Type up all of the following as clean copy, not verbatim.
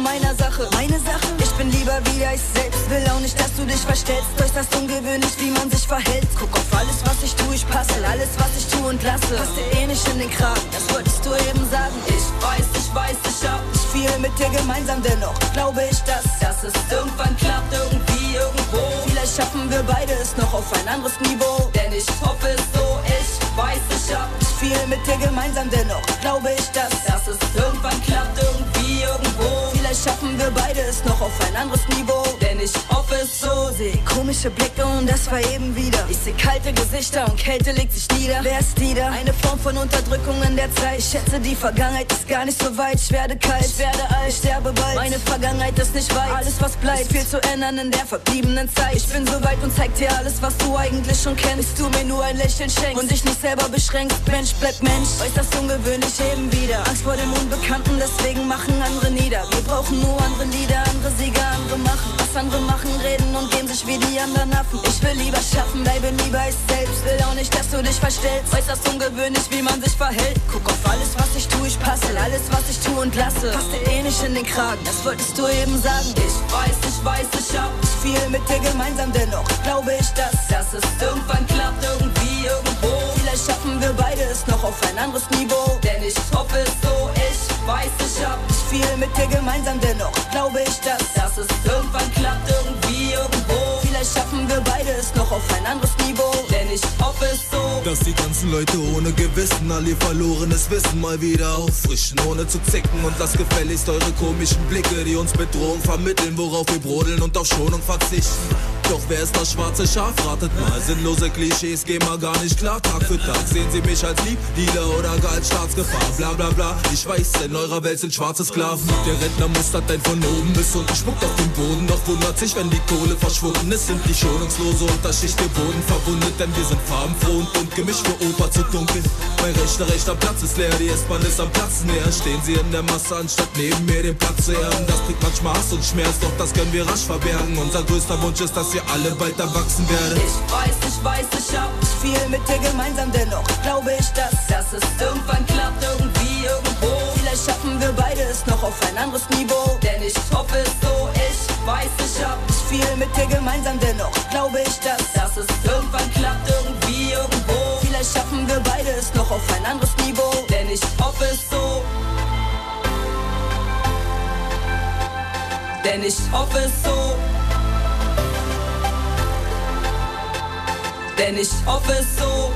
meiner Sache. Meine Sache? Ich bin lieber wieder ich selbst. Will auch nicht, dass du dich verstellst. Äußerst ungewöhnlich, wie man sich verhält. Guck auf alles, was ich tue, ich passe. Alles, was ich tue und lasse, passt dir eh nicht in den Kragen. Das wolltest du eben sagen. Ich weiß, ich hab nicht viel mit dir gemeinsam. Dennoch glaube ich, dass es irgendwann klappt. Irgendwie, irgendwo. Vielleicht schaffen wir beide es noch auf ein anderes Niveau. Denn ich hoffe es so. Ich weiß, ich hab nicht viel mit dir gemeinsam. Dennoch glaube ich, dass es irgendwann klappt. Irgendwie, irgendwo. Vielleicht schaffen wir beide es noch auf ein anderes Niveau. Denn ich hoffe es so. Seh komische Blicke und das war eben wieder. Ich seh kalte Gesichter und Kälte legt sich nieder. Wer ist die da? Eine Form von Unterdrückung in der Zeit. Ich schätze, die Vergangenheit ist gar nicht so weit. Ich werde kalt, ich werde alt, ich sterbe bald. Meine Vergangenheit ist nicht weit. Alles was bleibt, ist viel zu ändern in der verbliebenen Zeit. Ich bin so weit und zeig dir alles, was du eigentlich schon kennst. Du mir nur ein Lächeln schenkst und dich nicht selber beschränkst. Mensch bleibt Mensch, äußerst ungewöhnlich eben wieder. Angst vor dem Unbekannten, deswegen machen andere nieder. Wir brauchen nur andere Lieder, andere Sieger, andere machen. Was andere machen, reden und gehen sich wie die anderen Affen. Ich will lieber schaffen, bleibe lieber ich selbst. Will auch nicht, dass du dich verstellst. Äußerst ungewöhnlich, wie man sich verhält. Guck auf alles, was ich tue, ich passe. Alles, was ich tue und lasse, passt dir eh nicht in den Kragen. Das wolltest du eben sagen. Ich weiß, ich hab nicht viel mit dir gemeinsam. Dennoch glaube ich, dass es irgendwann klappt. Irgendwie, irgendwo. Vielleicht schaffen wir beide es noch auf ein anderes Niveau. Denn ich hoffe es so. Ich weiß, ich hab nicht viel mit dir gemeinsam. Dennoch glaube ich, dass es irgendwann klappt. Irgendwie, irgendwo. Vielleicht schaffen wir beide es noch auf ein anderes Niveau. Denn ich hoffe es so. Dass die ganzen Leute ohne Gewissen all ihr verlorenes Wissen mal wieder auffrischen, ohne zu zicken. Und lasst gefälligst eure komischen Blicke, die uns Bedrohung vermitteln, worauf wir brodeln und auf Schonung verzichten. Doch wer ist das schwarze Schaf? Ratet mal, sinnlose Klischees gehen mal gar nicht klar. Tag für Tag sehen sie mich als Lieb, Dealer oder gar als Staatsgefahr. Bla bla bla, ich weiß, in eurer Welt sind schwarze Sklaven. Der Rentner mustert ein von oben bis unten, spuckt auf den Boden. Doch wundert sich, wenn die Kohle verschwunden ist. Sind die schonungslose Unterschicht, wir wurden verwundet. Denn wir sind farbenfroh und bunt gemischt, für Oper zu dunkel. Mein rechter Platz ist leer, die S-Bahn ist am Platz näher. Stehen sie in der Masse, anstatt neben mir den Platz zu erben. Das bringt manchmal Hass und Schmerz, doch das können wir rasch verbergen. Unser größter Wunsch ist, dass ihr alle bald erwachsen werdet. Ich weiß, ich hab nicht viel mit dir gemeinsam. Dennoch glaube ich, dass es irgendwann klappt. Irgendwie, irgendwo. Vielleicht schaffen wir beide es noch auf ein anderes Niveau. Denn ich hoffe es so. Ich weiß, ich hab nicht viel mit dir gemeinsam. Dennoch glaube ich, dass es irgendwann klappt. Irgendwie, irgendwo. Vielleicht schaffen wir beide es noch auf ein anderes Niveau. Denn ich hoffe es so. Denn ich hoffe es so. Denn ich hoffe es so.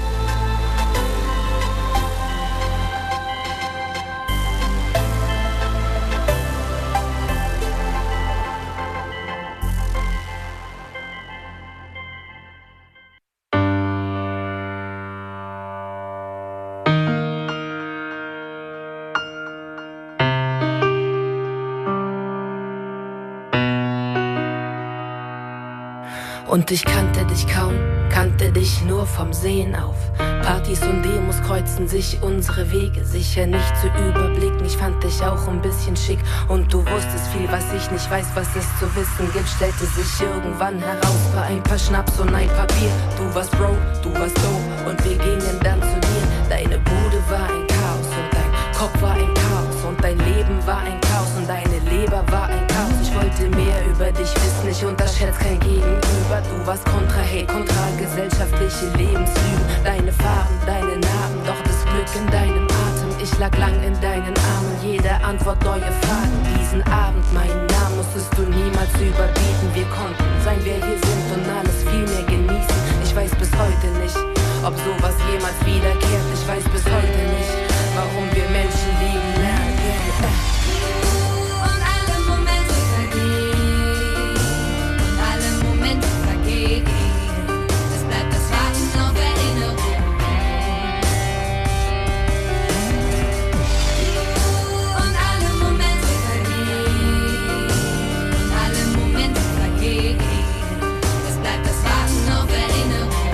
Und ich kannte dich kaum, kannte dich nur vom Sehen auf. Partys und Demos kreuzten sich unsere Wege. Sicher nicht zu überblicken, ich fand dich auch ein bisschen schick. Und du wusstest viel, was ich nicht weiß, was es zu wissen gibt. Stellte sich irgendwann heraus bei ein paar Schnaps und ein Papier. Du warst Bro, du warst Dope und wir gingen dann zu dir. Deine Bude war ein Chaos und dein Kopf war ein Chaos. Und dein Leben war ein Chaos und deine Leber war ein Chaos. Ich wollte mehr über dich wissen, ich unterschätze kein Gegenüber. Du warst kontra Hate, kontra gesellschaftliche Lebenslügen. Deine Farben, deine Narben, doch das Glück in deinem Atem. Ich lag lang in deinen Armen, jede Antwort neue Fragen. Diesen Abend, meinen Namen musstest du niemals überbieten. Wir konnten sein, wer wir sind und alles viel mehr genießen. Ich weiß bis heute nicht, ob sowas jemals wiederkehrt. Ich weiß bis heute nicht, warum wir Menschen lieben lernen. Und alle Momente vergehen, und alle Momente vergehen. Es bleibt das Warten auf Erinnerung. Und alle Momente vergehen, und alle Momente vergehen. Es bleibt das Warten auf Erinnerung.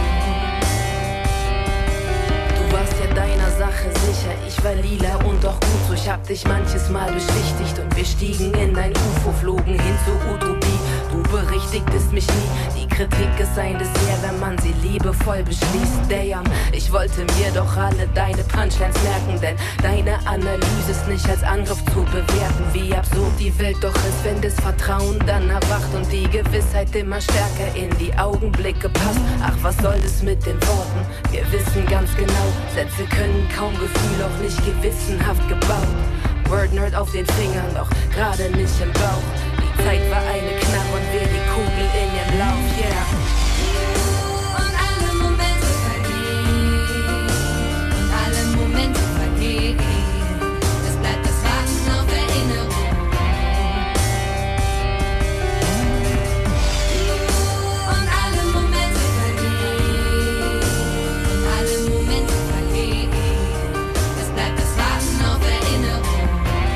Du warst ja deiner Sache sicher, ich war lila und doch gut so. Ich hab dich manches Mal beschwichtigt und wir stiegen in ein UFO, flogen hin zur Utopie. Du berichtest beschwichtigt es mich nie. Die Kritik ist ein Dessert, wenn man sie liebevoll beschließt. Damn, ich wollte mir doch alle deine Punchlines merken, denn deine Analyse ist nicht als Angriff zu bewerten. Wie absurd die Welt doch ist, wenn das Vertrauen dann erwacht und die Gewissheit immer stärker in die Augenblicke passt. Ach, was soll das mit den Worten? Wir wissen ganz genau, Sätze können kaum Gefühl, auch nicht gewissenhaft gebaut. Word-Nerd auf den Fingern, doch gerade nicht im Bauch. Die Zeit war eine Knarre und wir die Kugel in ihrem Lauf, yeah. Und alle Momente vergehen, und alle Momente vergehen. Es bleibt das Warten auf Erinnerung. Und alle Momente vergehen, und alle Momente vergehen. Es bleibt das Warten auf Erinnerung.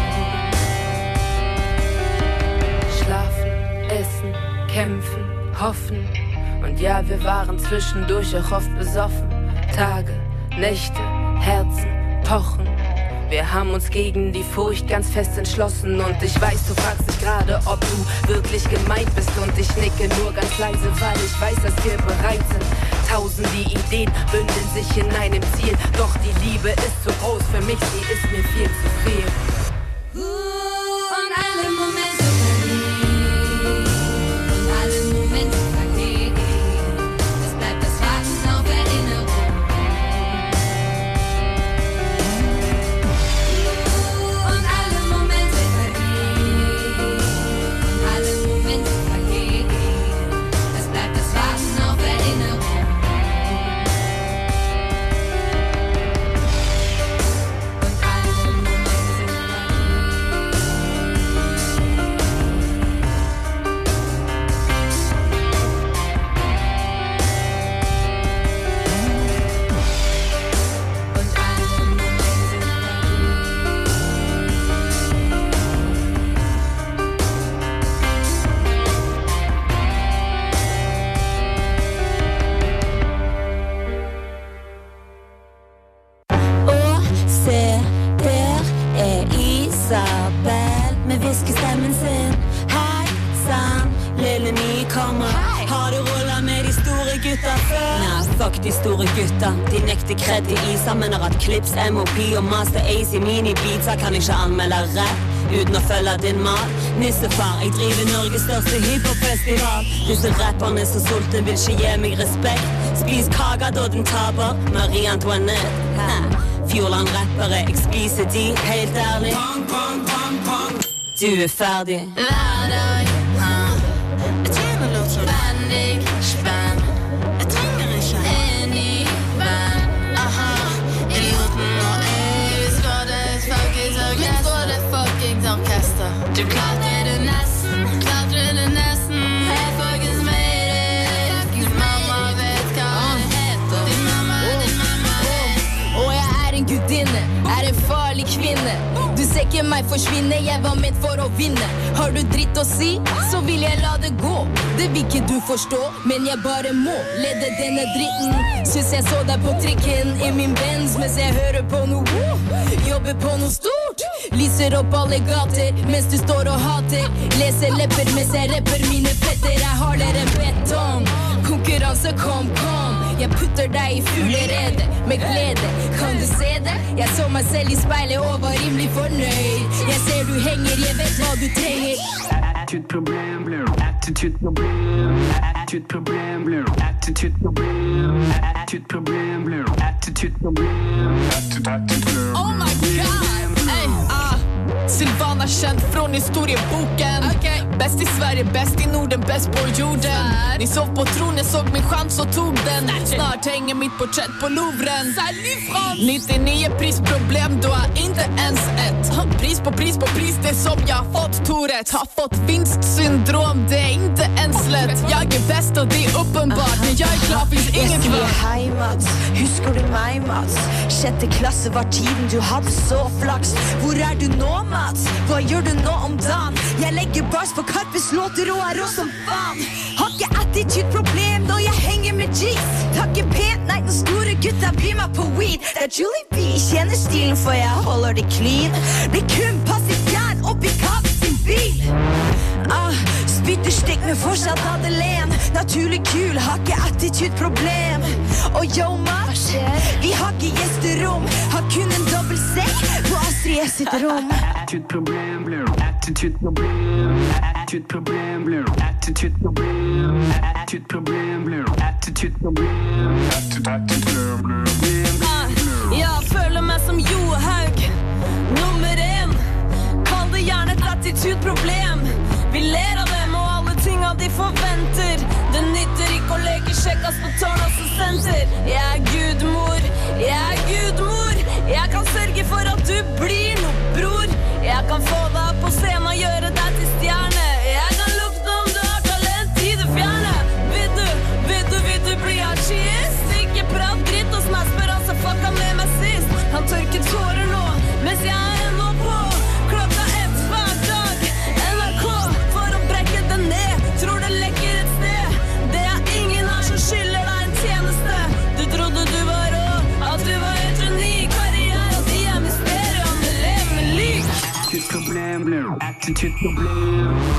Schlafen, essen, kämpfen, hoffen. Und ja, wir waren zwischendurch auch oft besoffen. Tage, Nächte, Herzen, pochen. Wir haben uns gegen die Furcht ganz fest entschlossen. Und ich weiß, du fragst dich gerade, ob du wirklich gemeint bist. Und ich nicke nur ganz leise, weil ich weiß, dass wir bereit sind. Tausende Ideen bündeln sich in einem Ziel. Doch die Liebe ist zu groß für mich, sie ist mir viel zu viel. Und alle Momente vergehen, und alle Momente vergehen. Es bleibt das Warten auf Erinnerung. Und alle Momente vergehen, und alle Momente vergehen. Es bleibt das Warten auf Erinnerung. Und alle Momente Og se, der Isabel med viskestemmen sin. Hei sann, lille nykommer. Har du rullet med de store gutta før? Nei, fuck de store gutta. De nekter kred i Isa, men har hatt Clips, MOP og Master AC mini-beats. Jeg kan ikke anmelde rap uten å følge din mal. Nissefar, jeg driver Norges største hiphop-festival. Disse rapperne som sulten vil ikke gi meg respekt. Spis kaka da den taper, Marie Antoinette. Fjordland-rappere, jeg spiser de, helt ærlig. Du er ferdig. Hver dag, jeg tjener lov til spenning, spenn. Jeg trenger ikke en ny venn. Aha, idioten og jeg skal det fuckings orkester. Skal det fuckings orkester. Du klarte det nesten, Jeg fuckings med det. Din mamma vet hva det heter. Din mamma vet. Og jeg er en gudinne, er en farlig kvinne. Du ser ikke meg forsvinne, jeg var ment for å vinne. Har du dritt å si, så vil jeg la det gå. Det vil ikke du forstå, men jeg bare må lede denne dritten. Synes jeg så deg på trikken i min Benz mens jeg hører på noe. Jobber på noe stort, lyser opp alle gater mens du står og hater. Leser lepper mens jeg rapper mine fetter, jeg har dere betong. Konkurranse, kom. Jeg putter deg i fuglerede med glede. Kan du se det? Jeg så meg selv i speilet og var rimelig fornøyd. Jeg ser du henger, jeg vet hva du trenger. Attitude-problem blir Attitude-problem Attitude-problem blir Attitude-problem Attitude-problem blir Attitude-problem Attitude-problem Oh my god! Ey, Silvana känd från historieboken. Bäst i Sverige, bäst i Norden, bäst på jorden. Ni sov på tronen, såg min chans och tog den. Snart hänger mitt porträtt på Louvren. 99 prisproblem, du har inte ens ett. Pris på pris på pris, det som jag har fått Tourette. Har fått vinstsyndrom, det är inte ens lätt. Jag är bäst och det är uppenbart. Men jag är klar, finns ingen kvar. Jeg skulle hjem, Mats. Husker du meg, Mats? 6. klasse var tiden, du hadde så flaks. Hvor er du nå, Mats? Hva gjør du nå om dagen? Jeg legger bars på Karpes låter og er rå som faen. Har ikke attitude-problem når jeg henger med G's. Takker pent, nei, den store gutta blir meg på weed. Det er Julie B, kjenner stilen for jeg holder det clean. Blir kun passiv fjern oppi Kapp sin bil. Spytter stikk men fortsatt Madeleine. Naturlig kul, har ikke attitude-problem. Og yo, Mars, vi har ikke gjesterom. Har kun en dobbelt seng på Astrid sitt rom. Attitude-problem blir attitude-problem. Attitude-problem blir attitude-problem. Attitude-problem blir attitude-problem. Attitude-problem. Jeg føler meg som Johaug, nummer 1. Kall det gjerne et attitude-problem. Vi ler av dem og alle tinga de forventer. Det nytter ikke å leke kjekkas på tårnassistenter. Jeg er gudmor, jeg er gudmor. Jeg kan sørge for at du blir noe, bror. Jeg kan få deg på scenen og gjøre deg til stjerne. Jeg kan lukte om du har talent i det fjerne. Vil du bli artist? Ikke prat dritt hos meg, spør han så fucka med meg sist. Han tørker tårer nå, mens jeg er ennå på. Klokka 1 hver dag, NRK, for å brekke det ned. Tror det lekker et sted. Det er ingen her som skylder deg en tjeneste. Du trodde du var rå, at du var helt unik. Karriere, de er mysterium, det lever med lik. Attitude-problem blir attitude-problem.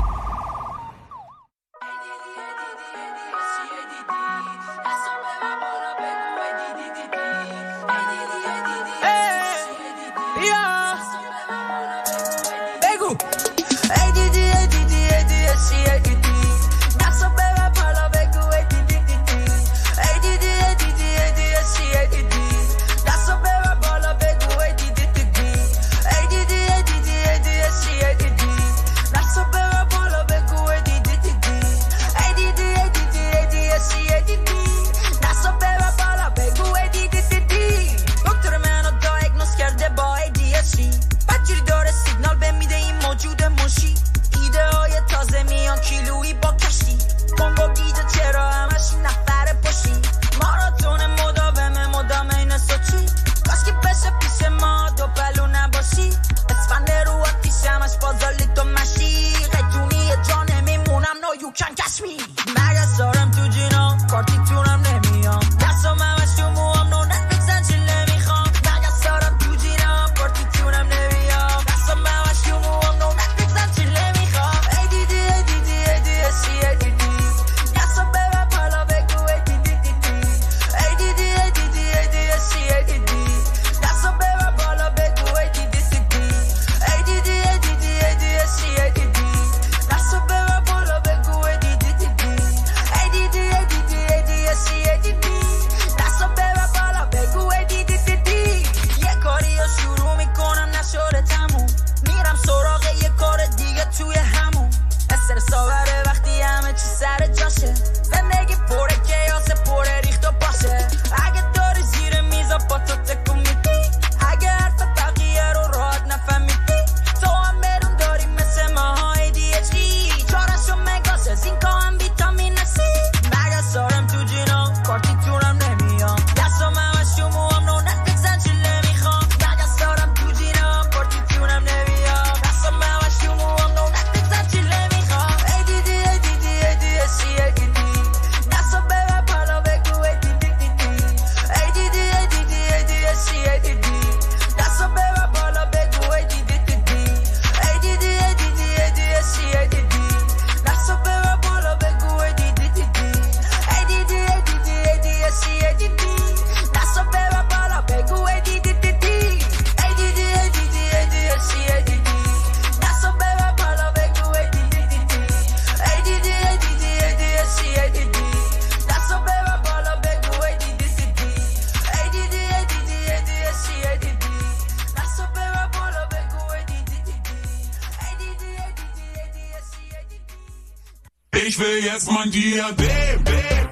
Ich will jetzt mein Diadem.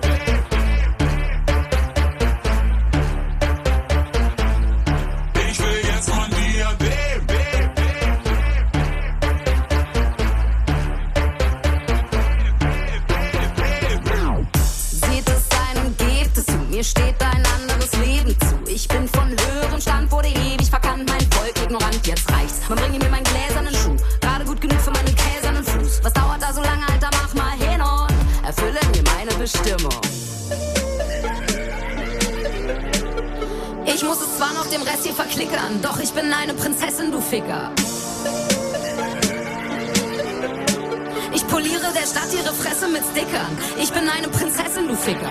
Ich will jetzt mein Diadem. Sieht es ein und geht es zu, mir steht ein anderes Leben zu. Ich bin von höherem Stand, wurde ewig verkannt, mein Volk ignorant, jetzt reicht's. Man bringe mir meinen gläsernen Schuh, gerade gut genug für meinen käsernen Fuß. Was dauert da so lange, Alter, mach mal hin und erfülle mir meine Bestimmung. Ich muss es zwar noch dem Rest hier verklickern, doch ich bin eine Prinzessin, du Ficker. Ich poliere der Stadt ihre Fresse mit Stickern. Ich bin eine Prinzessin, du Ficker.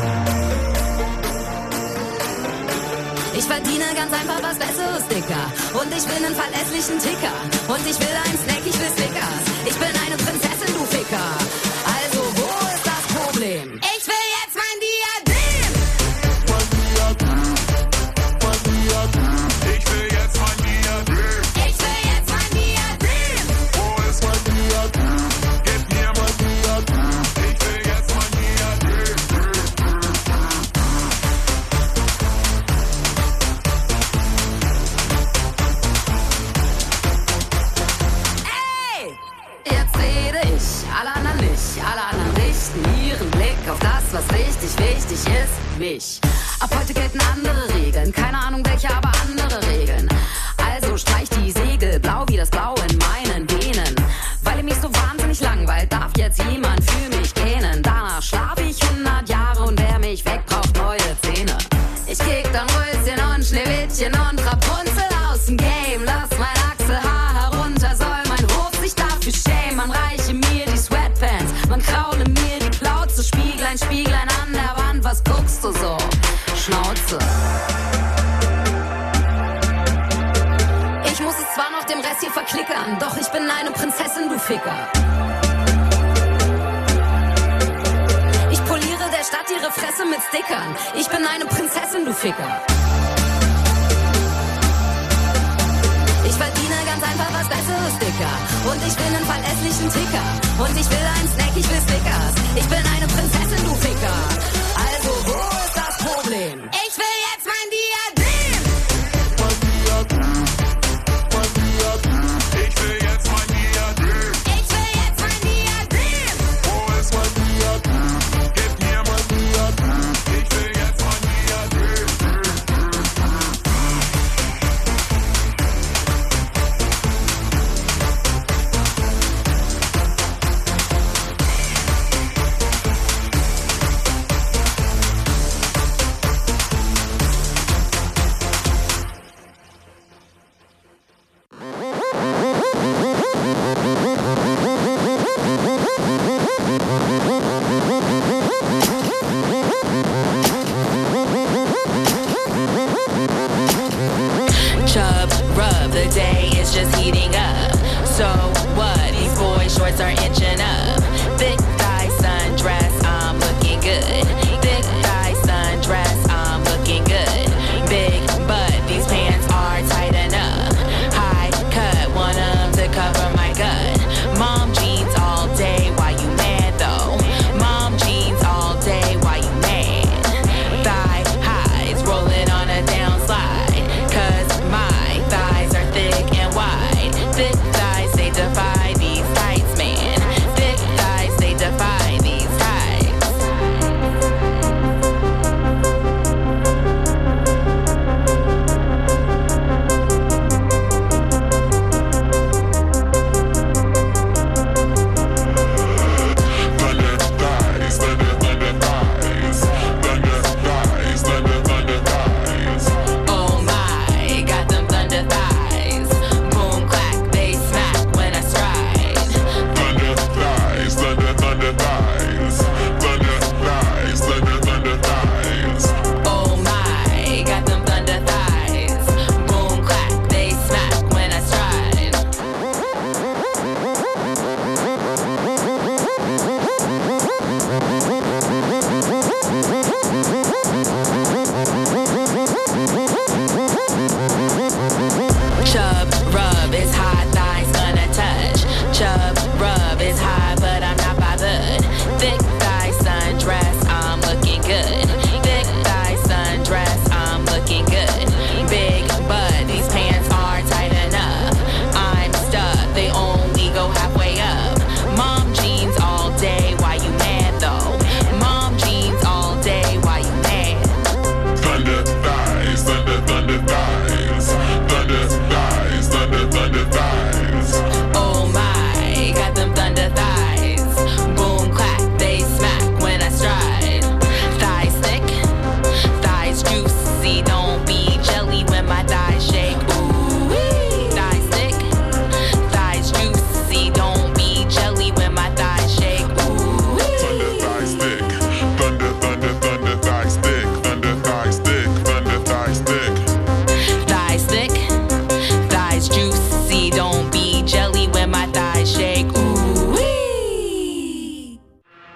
Ich verdiene ganz einfach was Besseres, Dicker. Und ich bin einen verlässlichen Ticker. Und ich will einen Snack, ich will Snickers. Ich bin eine Prinzessin, du Ficker. Also, wo ist das Problem? Ich will jetzt mein Diadem. Ich will jetzt mein Diadem. Ich will jetzt mein Diadem. Wo ist mein Diadem? Gib mir mein Diadem. Ich will jetzt mein Diadem. Ey! Jetzt rede ich, alle anderen nicht. Alle anderen richten ihren Blick auf das, was richtig wichtig ist, mich. Ab heute gelten andere Regeln, keine Ahnung welche, aber andere Regeln. Also streich die Segel, blau wie das Blau in meinen Venen. Weil ihr mich so wahnsinnig langweilt, darf jetzt jemand für mich gähnen. Danach schlaf ich 100 Jahre und wer mich weg braucht neue Zähne. Ich kick dann Röschen und Schneewittchen und Rapunzel aus dem Game. Lass mein Achselhaar herunter, soll mein Hof sich dafür schämen. Man reiche mir die Sweatpants, man kraule mir die Plauze. Spieglein, Spieglein an der Wand, was guckst du so? Schnauze. Ich muss es zwar noch dem Rest hier verklickern, doch ich bin eine Prinzessin, du Ficker. Ich poliere der Stadt ihre Fresse mit Stickern. Ich bin eine Prinzessin, du Ficker. Ich verdiene ganz einfach was Besseres, Dicker. Und ich bin einen verlässlichen Ticker. Und ich will einen Snack, ich will Snickers. Ich bin eine Prinzessin, du Ficker. Also, wo ist das Problem? Ich will jetzt mein Diadem. Ich will jetzt mein Diadem. Ich will jetzt mein Diadem. Wo ist mein Diadem? Gib mir mein Diadem. Ich will jetzt mein Diadem.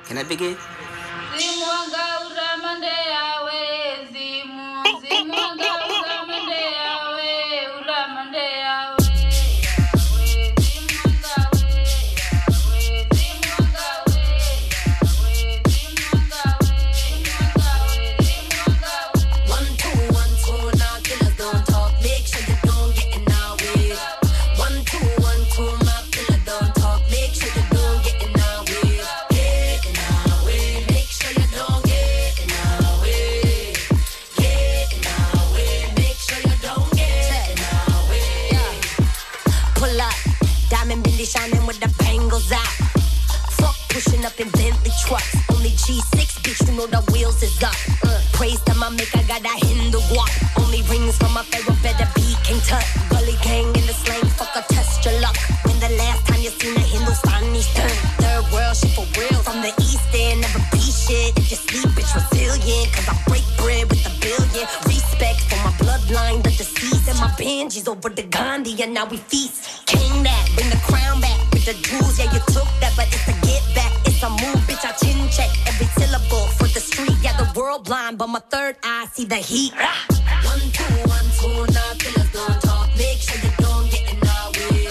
Can I begin? Shining with the bangles out. Fuck pushing up in Bentley trucks. Only G6, bitch, you know the wheels is up. Praise to my maker, got that Hindu walk. Only rings from my pharaoh, better be King Tut. Gully gang in the slang, fuck a test your luck. When the last time you seen a Hindustani turn? Third world shit for real. From the East End, never be shit. If you sleep, bitch, resilient. Cause I break bread with a billion. Respect for my bloodline, the deceased. And my Benjis over the Gandhi, and now we feast. King that, bring the crown back with the jewels. Yeah, you took that, but it's a get back. It's a move, bitch, I chin check every syllable for the street. Yeah, the world blind, but my third eye see the heat. 1, 2, 1, 2, now killers don't talk. Make sure you don't get in our way.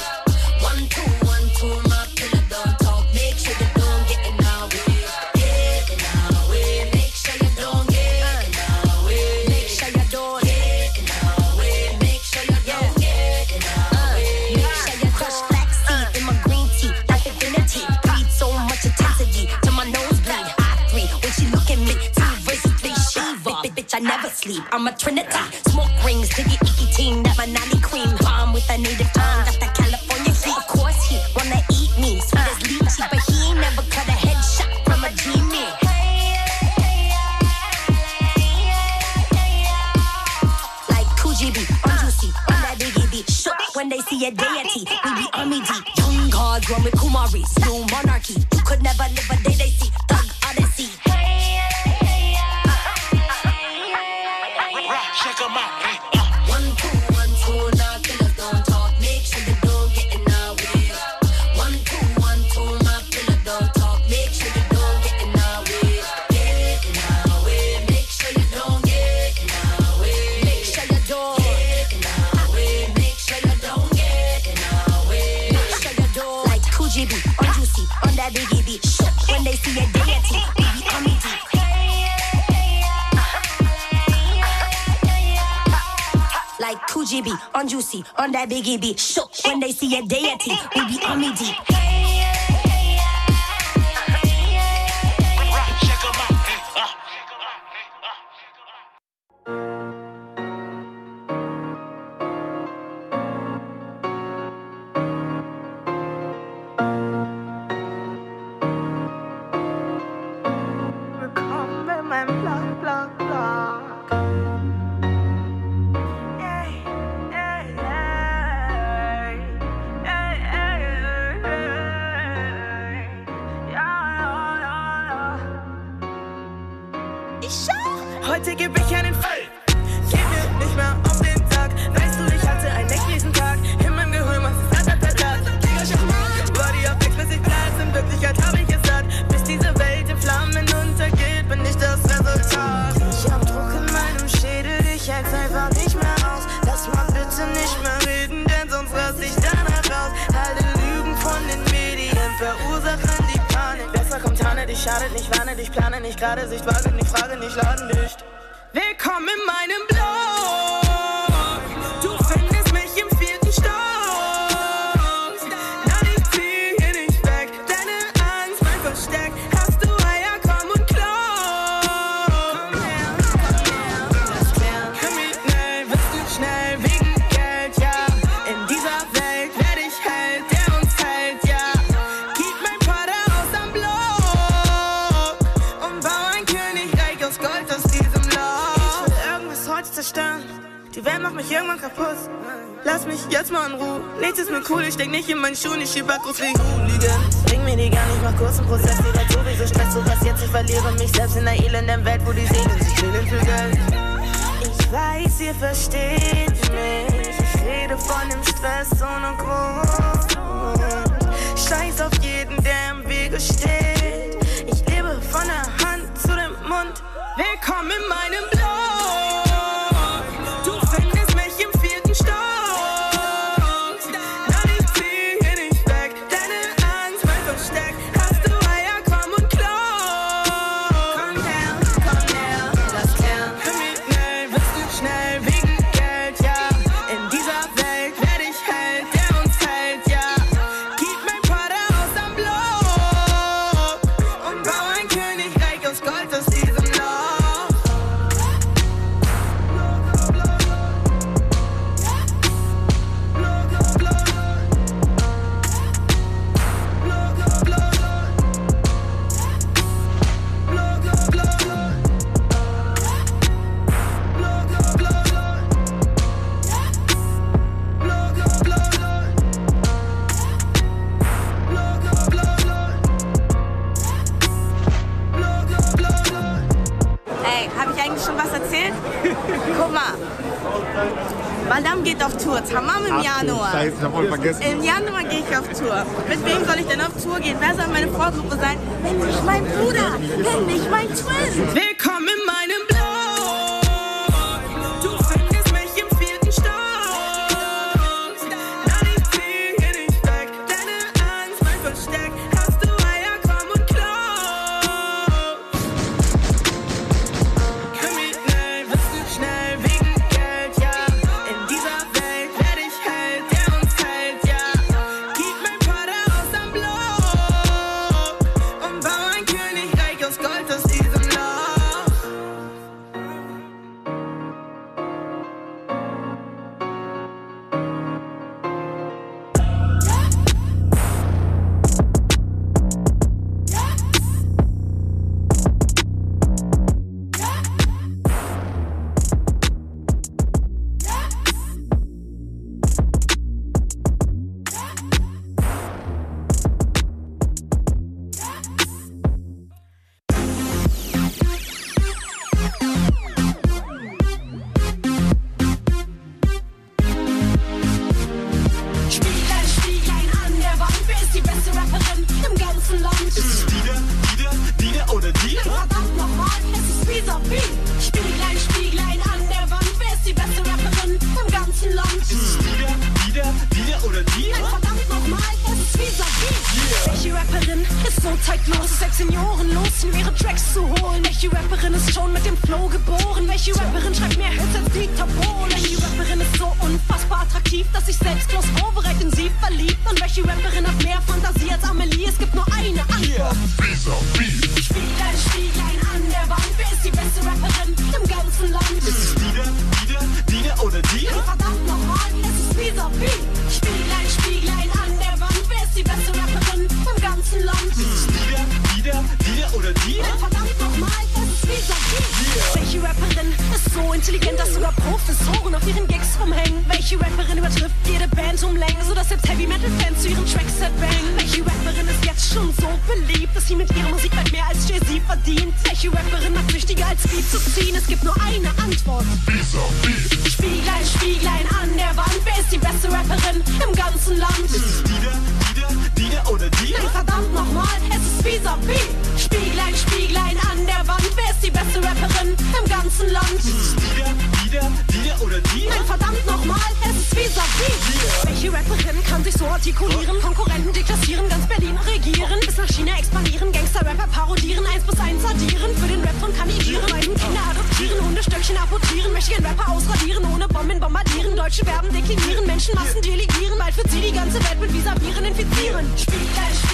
1, 2, 1, 2, my killer don't talk. Make sure you don't get in our way. Get in our way. Make sure you don't get in our way. Make sure you don't get in our way. Make sure you don't get in our way. Make sure you crush flaxseed in my green tea. Like divinity, breathe so much intensity to my nosebleed. I3 when she look at me. 2 versus 3 Shiva. Bitch, I never sleep. I'm a trinity. Smoke rings to the icky team. That banana cream. Bomb with a native tongue. Got that California heat. Of course he wanna eat me. Sweet as lychee, but he ain't never cut a headshot from a G-man. Like Kujibi, on Juicy, on that Biggie B. Shook when they see a deity. We be army deep. Young gods run with Kumaris. New monarchy. You could never live a day they see. Thug Odyssey. Check 'em out. 1, 2, 1, 2, now killers don't talk. Make sure you don't get in our way. 1, 2, 1, 2, my killer don't talk. Make sure you don't get in our way. Get in our way. Make sure you don't get in our way. Make sure you don't get in our way. Make sure you don't get in our way. Make sure you don't. Like Kujibi, on Juicy, on that Biggie B. Shook when they see a deity. We be army deep. Like Kujibi, on Juicy, on that Biggie B. Shook when they see a deity. We be army deep. Check 'em out. Willkommen, mein Block, Block, Block. Heute geb ich einen Fall. Geh mir nicht mehr auf den Tag. Weißt du, ich hatte einen nächtlichen Tag. In meinem Gehirn macht es Body auf explizit Platz. In Wirklichkeit hab ich es satt. Bis diese Welt in Flammen untergeht, bin ich das Resultat. Ich hab Druck in meinem Schädel, ich hält's einfach nicht mehr aus. Lass mal bitte nicht mehr reden, denn sonst raste ich danach raus. Alle Lügen von den Medien verursachen die Panik. Besser kommt Tane, dich schadet nicht, warne dich, plane nicht gerade, Sicht wage nicht, frage nicht, laden dicht. Willkommen in meinem Blog. Du findest mich im 4. Stock. Nein, ich zieh hier nicht weg. Deine Angst, mein Versteck. Hast du Eier, komm und klau. Komm her, lass klären. Kriminell wirst du schnell wegen Geld, ja. In dieser Welt werd ich Held, der uns hält, ja. Gib mein Vater aus am Block und bau ein Königreich aus Gold aus diesem Loch. Ich will irgendwas heute zerstören. Die Welt macht mich irgendwann kaputt. Lass mich jetzt mal in Ruhe. Nichts ist mir cool, ich steck nicht in meinen Schuhen. Ich schieb Akkus wie Hooligan. Bring mir die gar nicht, mach kurz einen Prozess. Die Welt sowieso Stress, so was jetzt. Ich verliere mich selbst in der elenden Welt, wo die Seelen sich quälen für Geld. Ich weiß, ihr versteht mich nicht. Ich rede von dem Stress ohne Grund. Scheiß auf jeden, der im Wege steht. Ich lebe Guck mal. Madame geht auf Tour, Tamam im Januar. Scheiße, ich hab wohl vergessen. Im Januar gehe ich auf Tour. Mit wem soll ich denn auf Tour gehen? Wer soll meine Vorgruppe sein? Wenn nicht mein Bruder, wenn nicht mein Twin. Willkommen in meinem Block. Du findest mich im 4. Stock. Nein, ich zieh hier nicht weg. Deine Angst, mein Versteck. Hast du Eier, komm und klau. Kriminell, wirst du schnell wegen Geld, ja. In dieser Welt werd ich Held, der uns hält, ja. Gib mein Vater aus am Block und bau ein Königreich aus Gold aus diesem Loch. Spieglein an der Wand, wer ist die beste Rapperin im ganzen Land? Ist es die oder die? Verdammt nochmal, es ist vis-à-vis. Spieglein an der Wand, wer ist die beste Rapperin im ganzen Land? Ist es die oder die? Verdammt nochmal, es ist vis-à-vis. Welche Rapperin ist so zeitlos, es 6 Senioren los, um ihre Tracks zu holen? Welche Rapperin ist schon mit dem Flow geboren? Welche Rapperin schreibt mehr Hits als Dieter Bohlen? Welche Rapperin ist so unfassbar attraktiv, dass sich selbstlos vorbereitet in sie verliebt? Und welche Rapperin hat mehr Fantasie als Amelie? Es gibt nur eine Antwort. Spieglein an der Wand, wer ist die beste Rapperin im ganzen Land? Ist es die oder die? Verdammt nochmal, es ist vis-à-vis. Spieglein an der Wand, wer ist die beste Rapperin im ganzen Land? Ist es die oder die? Verdammt nochmal, es ist vis-à-vis. Welche Rapperin ist so intelligent, dass sogar Professoren auf ihren Gigs rumhängen? Welche Rapperin übertrifft jede Band um Längen, sodass selbst Heavy-Metal-Fans zu ihren Tracks bangen? Welche Rapperin ist jetzt schon so beliebt, dass sie mit ihrer Musik weit mehr als Jay-Z verdient? Welche Rapperin macht süchtiger als Beat zu ziehen? Es gibt nur eine Antwort. Spieglein an der Wand, wer ist die beste Rapperin im ganzen Land? Ist es die oder die? Nein, verdammt nochmal, es ist vis-à-vis. Spieglein an der Wand, wer ist die beste Rapperin im ganzen Land? Ist es die oder die? Nein, verdammt nochmal, es ist vis-à-vis. Welche Rapperin kann sich so artikulieren? Konkurrenten deklassieren, ganz Berlin regieren. Bis nach China expandieren, Gangster-Rapper parodieren, 1 bis 1 addieren, für den Rap von kandidieren. Beiden Kinder adoptieren, Hundestöckchen apportieren, mächtigen Rapper ausradieren, ohne Bomben bombardieren. Deutsche Verben deklinieren, Menschenmassen delegieren, bald wird sie die ganze Welt mit Visavieren infizieren. Spieglein